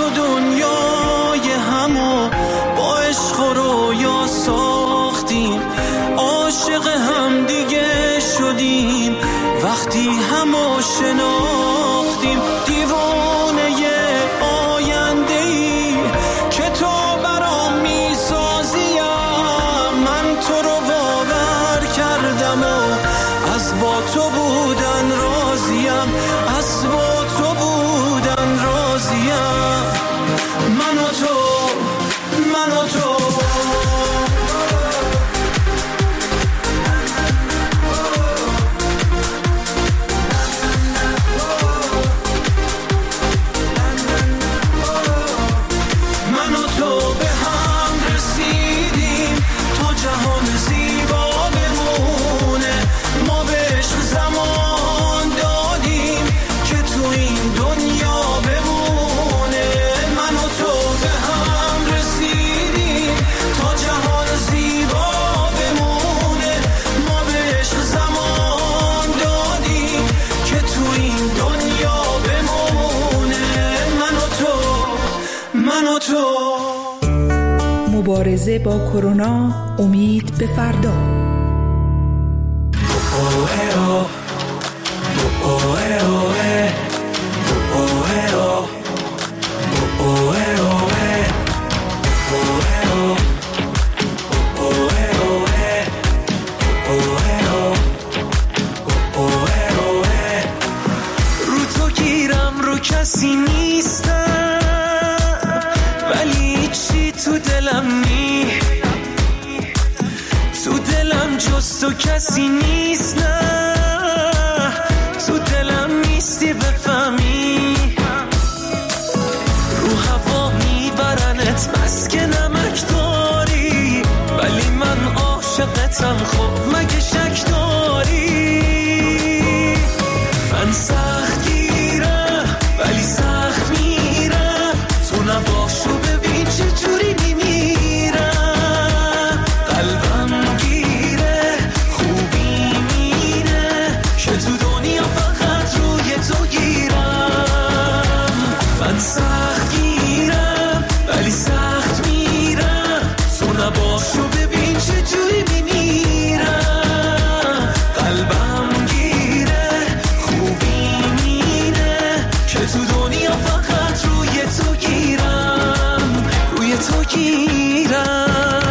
و دنیای همو با عشق و رویا ساختیم، عاشق هم دیگه شدیم وقتی همو شناختیم. دیوانه آینده‌ای که تو برام میسازیم، من تو رو باور کردم و از با تو بودن راضیم، از با تو بودن راضیم. من و تو، من و تو. مبارزه با کرونا، امید به فردا. رو تو گیرم رو کسی نیستم، ولی چی تو دلم نی، تو دلم جز تو کسی نیست، نه تو دلم نیستی بفهمی. رو هوا میبرنت بس که نمک داری، ولی من عاشقتم، خب مگه شک داری؟ من سخت گیرم ولی سخت میرم، تو نباشو ببین چجوری میمیرم. قلبم گیره خوبی مینه که تو دنیا فقط روی تو گیرم. من سخت گیرم ولی سخت میرم، تو نباشو ببین چجوری میمیرم. قلبم گیره خوبی مینه که تو دنیا فقط روی تو گیرم، روی تو گیرم.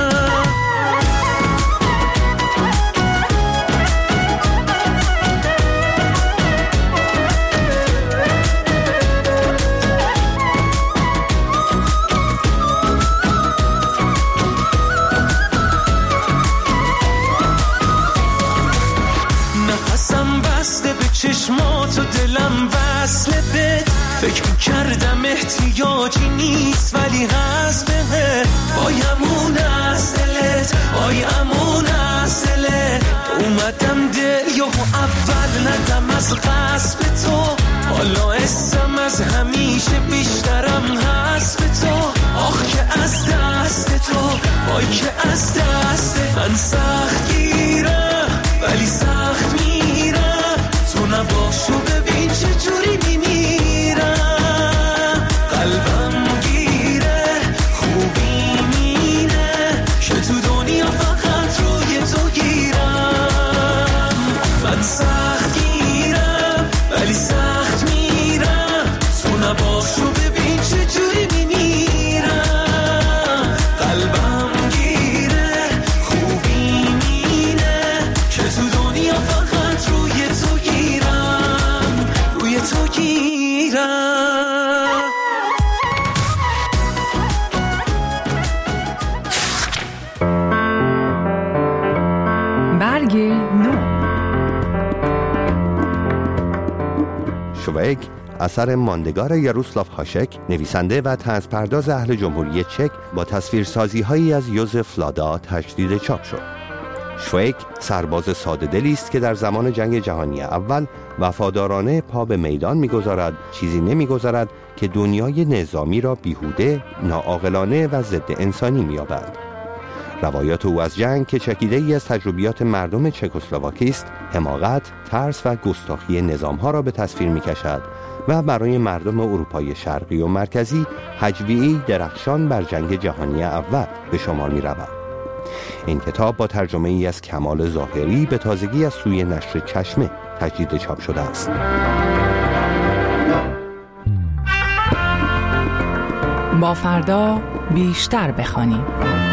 نفسم بسته به چشمات و دلم وصله بهت، فکر میکردم احتیاجی نیست ولی هست بهت. بایمون از دلت، بایمون از دلت، اومدم دل یهو اول ندم از قصد تو، حالا اسم از همیشه بیشترم هست به تو. آخ که از دست تو، وای که از دست من سخت گیرم ولی سخت میرم، تو نباشو ببین چجوری میمیرم. قلبم گیره خوبی مینه که تو دنیا فقط روی تو گیرم. من سخت گیرم ولی سخت میرم، تو نباشو ببین چجوری میمیرم. قلبم گیره خوبی مینه که تو دنیا فقط روی تو گیرم، روی تو گیرم. برگ نو. شویک اثر ماندگار یاروسلاو هاشک، نویسنده و طنزپرداز اهل جمهوری چک، با تصویرسازی‌هایی از یوزف لادا تجدید چاپ شد. شویک سرباز ساده دلی است که در زمان جنگ جهانی اول وفادارانه پا به میدان می‌گذارد، چیزی نمی‌گذارد که دنیای نظامی را بیهوده، ناعاقلانه و ضد انسانی می‌یابد. روایات او از جنگ که چکیده‌ای از تجربیات مردم چکسلواکی است، حماقت، ترس و گستاخی نظام‌ها را به تصویر می‌کشد و برای مردم اروپای شرقی و مرکزی هجویه‌ای درخشان بر جنگ جهانی اول به شمار می‌رود. این کتاب با ترجمه‌ای از کمال ظاهری به تازگی از سوی نشر چشمه تجدید چاپ شده است. با فردا بیشتر بخوانیم.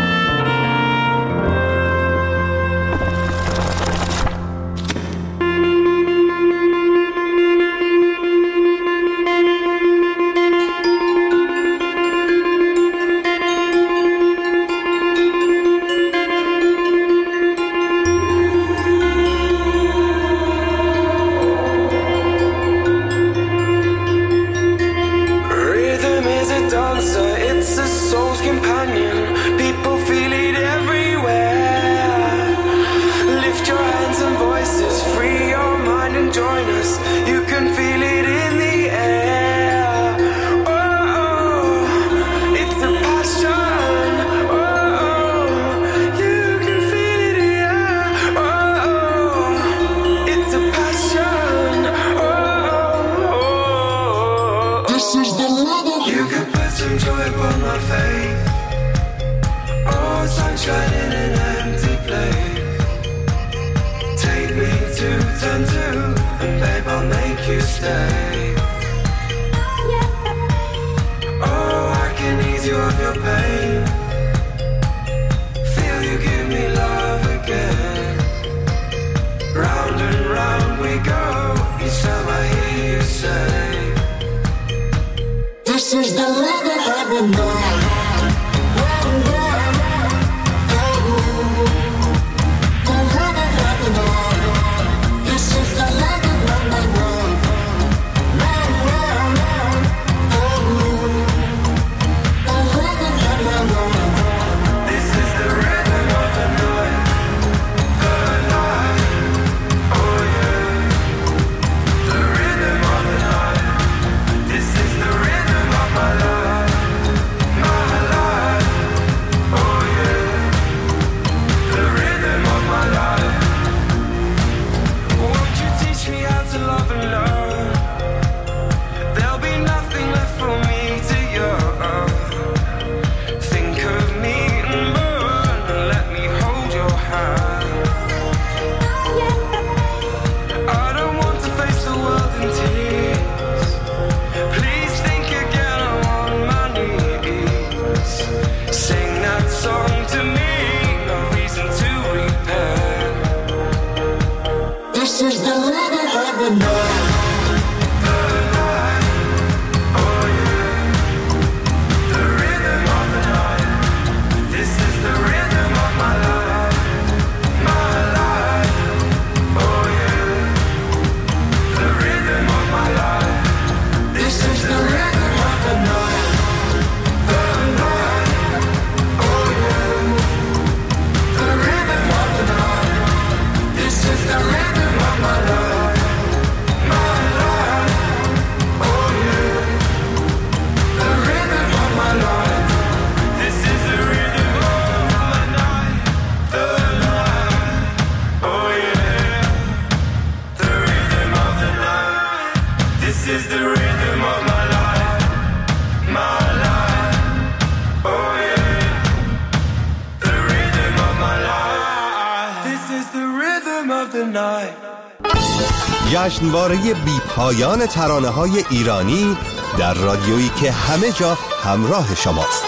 جشنواره بی پایان ترانه‌های ایرانی در رادیویی که همه جا همراه شماست.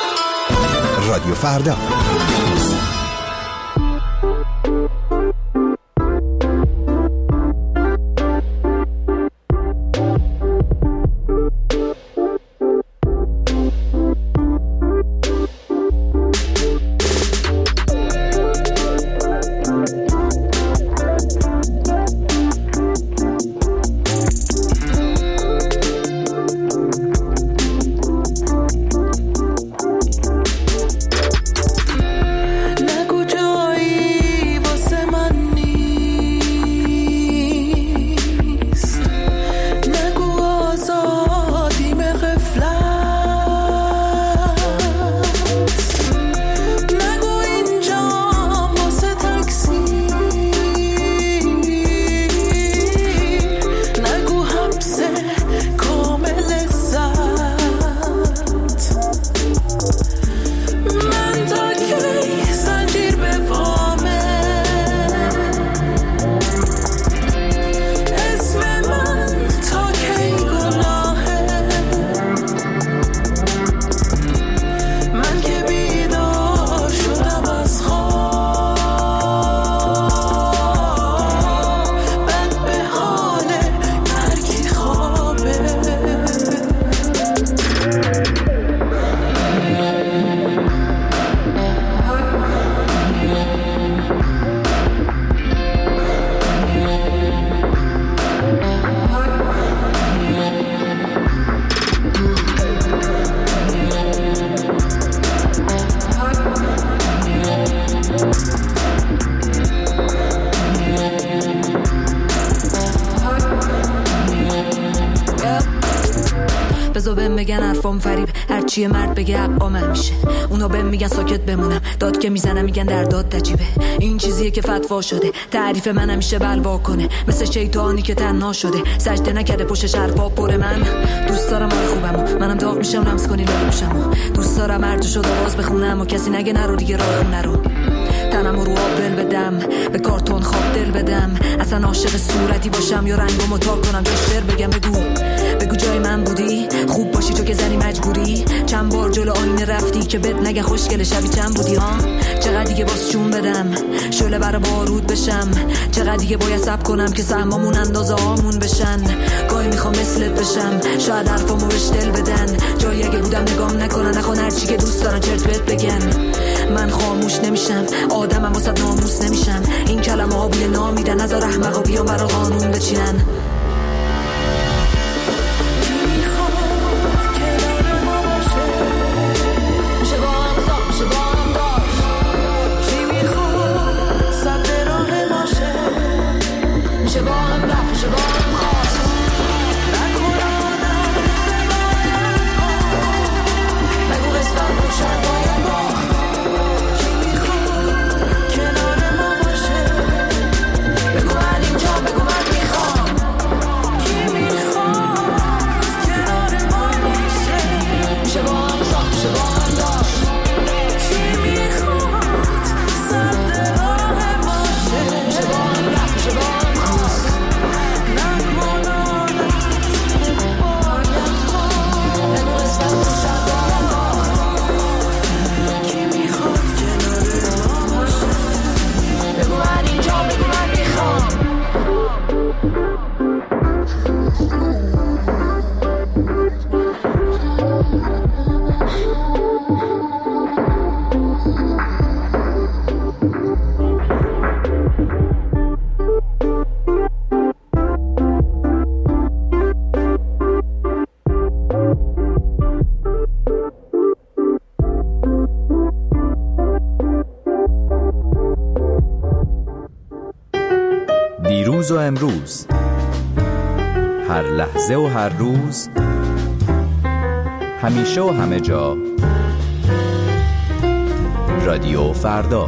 رادیو فردا. غریب هرچی مرد بگه حقا من میشه. اونا بهم میگن ساکت بمونم، داد که میزنم میگن در داد عجیبه. این چیزیه که فتوا شده، تعریف من همیشه بلوا کنه، مثل شیطانی که تنها شده، سجده نکرده پشت حرفا پر. من دوست دارم حال خوبمو، منم داغ میشم لمس کنی لالو میشم. دوست دارم هر جو شد آواز بخونم و کسی نگه نرو دیگه راه خونه رو. تنم رو آب دل بدم، به کارتون خواب دل بدم، اصلا عاشق صورتی باشم یا رنگمو تا کنم بیشتر بگم. بگو جای من بودی، خوب باشی تو که زنی مجبوری. چند بار جلو آینه رفتی که بد نگه خوشگل شبی چند بودی ها. چقدر دیگه باز چون بدم شعله برا بارود بشم، چقدر دیگه باید صبر کنم که سهمامون اندازه هامون بشن. گاهی میخوام مثلت بشم، شاید حرفامو بهش دل بدن، جایی اگه بودم نگام نکنن، نخوان هرچی که دوست دارن چرت بهت بگن. من خاموش نمیشم، آدمم واسه ناموس نمیشم، این کلمه ها بوی نامیدن، نذار احمقا بیان برا قانون بچینن. دیروز و امروز، هر لحظه و هر روز، همیشه و همه جا، رادیو فردا.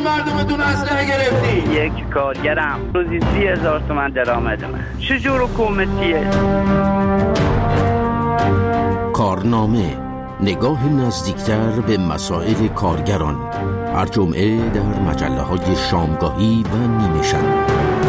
مردمتون اسلحه گرفتی؟ یک کارگرم روزی 30,000 تومان درآمدمه. چجور حکومتیه؟ کارنامه، نگاه نزدیکتر به مسائل کارگران، هر جمعه در مجله‌های شامگاهی و نیمه شب.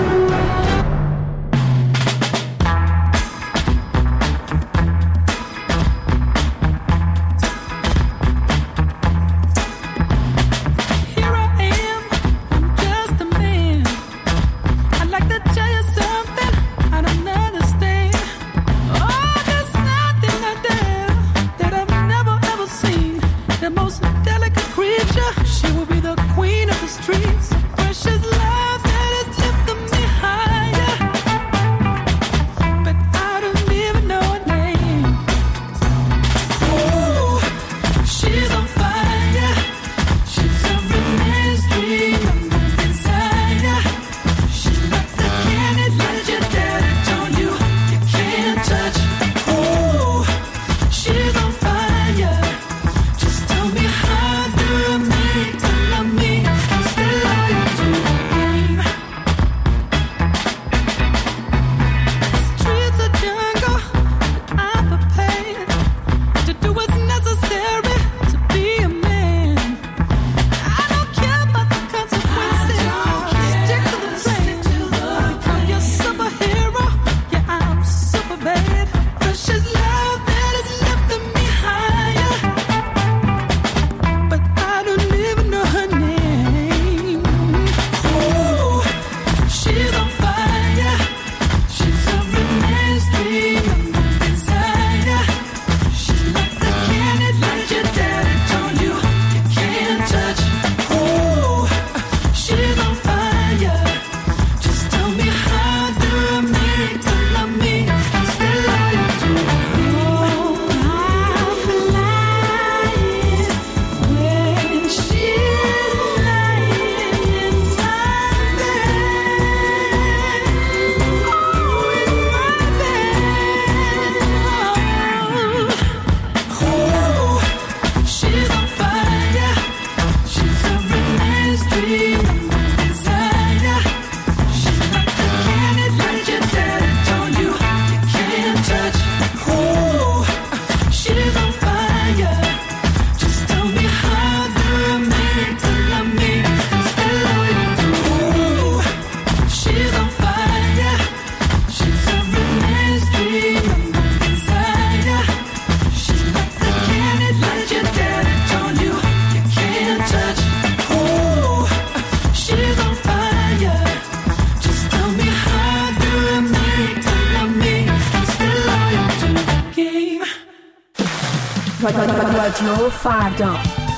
رادیو فردا.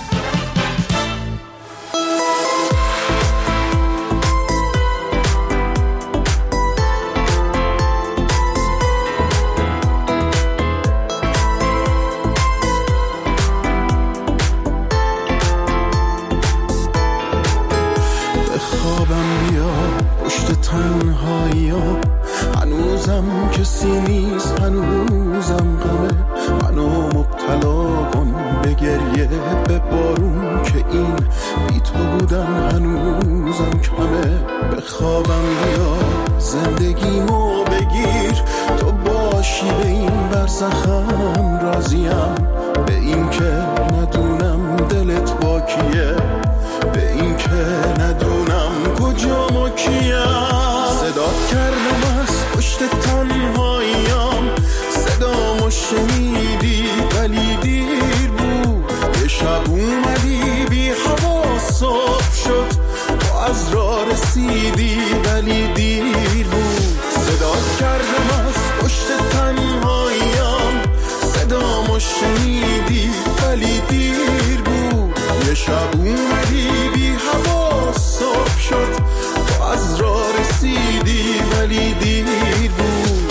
بخوابم بیا پشت تنهایی‌ها، هنوزم کسی نیست، هنوزم غمه منو مبتلا کن به گریه، به بارون که این بی تو بودن هنوزم کمه. بخوابم بیا زندگیمو بگیر، تو باشی به این برزخم راضیم، به این که ندونم دلت با کیه، به این که ندونم کجا ما کیم. صدات کردم از پشت تنهاییم، صدامو شنیدی ولی دیر بود، یه شب اومدی بی هوا صبح شد، تو از راه رسیدی ولی دیر بود. صدات کردم از پشت تنهاییم، صدامو شنیدی ولی دیر بود، یه شب اومدی بی هوا صبح شد، تو از راه رسیدی ولی دیر بود.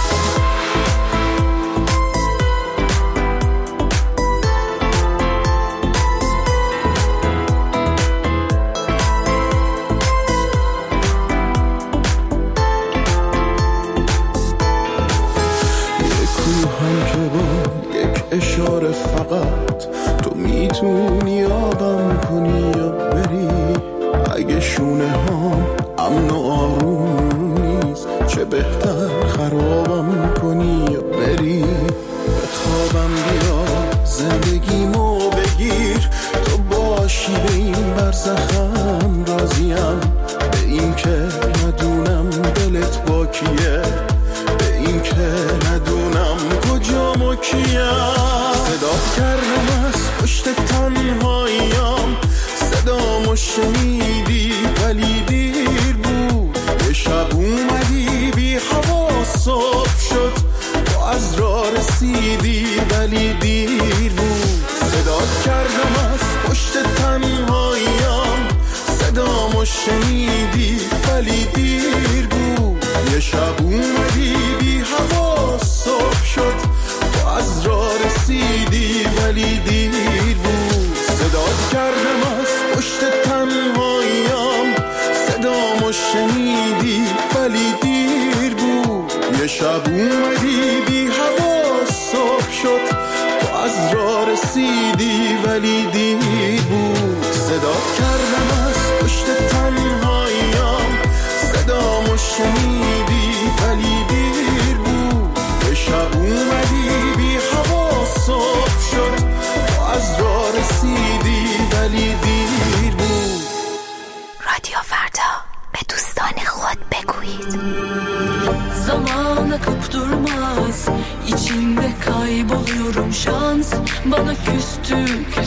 اشاره فقط تو میتونی آبم کنی یا بری، اگه شونه هم امن و آروم نیست، چه بهتر خرابم کنی یا بری. به خوابم بیا زندگیمو بگیر، تو باشی به این برزخم راضیم. به این که ندونم دلت با کیه، به این که ندونم کجا و کیم. صدا کردم از پشت تنهاییم، صدامو شنیدی ولی دیر بود. یه شب اومدی بی هوا صبح شد، تو از راه رسیدی ولی دیر بود. صدا کردم از پشت تنهاییم، صدامو شنیدی ولی دیر بود. یه شب اومدی بی هوا صبح شد، تو از راه رسیدی ولی دیر بود. صدا کردم از پشت تنهاییم، صدامو شنیدی ولی دیر بود. یه شب اومدی بی هوا صبح شد، تو از راه رسیدی ولی دیر بود. صدا کردم از پشت تنهاییم، صدامو شنیدی ولی دیر بود. یه شب اومدی بی هوا صبح شد، تو از راه رسیدی ولی دیر بود. رادیو فردا، به دوستان خود بگویید. Zaman akıp durmaz, içinde kayboluyorum, şans bana küstü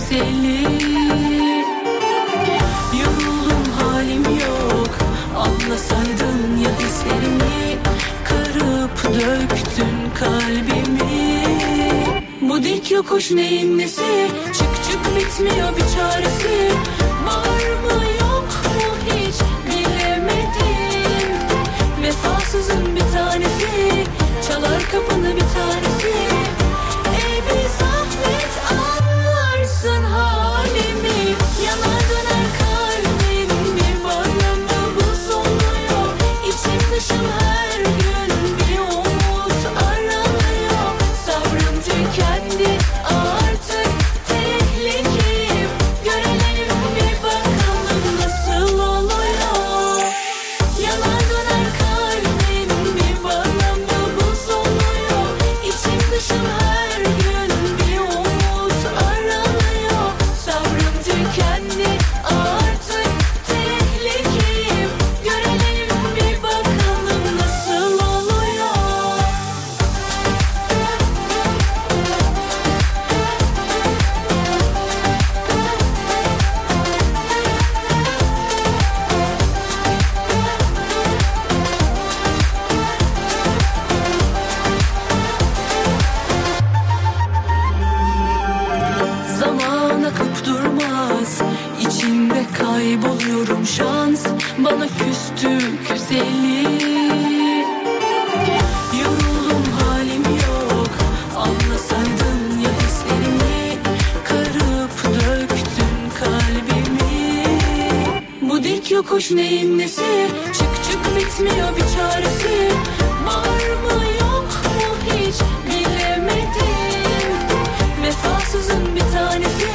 güzellik. Yoruldum halim yok, anlasaydın ya hislerimi, kırıp döktün kalbimi. Bu dik yokuş neyin nesi, çık çık bitmiyor bir çaresi. Var mı yok mu hiç bilemedim. Vefasızın bir tanesi, çalar kapını bir tanesi. Ey bir zahmet anlarsın halimi, yanar döner kalbim bir bağlamda buz oluyor. İçim dışım her gün bir umut aranıyor. Sabrım tükendi artık tehlikeyim, görelim bir bakalım nasıl oluyor. Yanar döner kalbim bir bağlamda buz oluyor. İçim dışım her gün bir umut aranıyor. Sabrım tükendi artık tehlikeyim, görelim bir bakalım nasıl oluyor. Zaman akıp durmaz, içinde kayboluyorum, şans bana küstü güzellik. Yoruldum halim yok, anlasaydın ya hislerimi, kırıp döktün kalbimi. Bu dik yokuş neyin nesi, çık çık bitmiyor bir çaresi. Var mı yok mu hiç bilemedim. Vefasızın bir tanesi,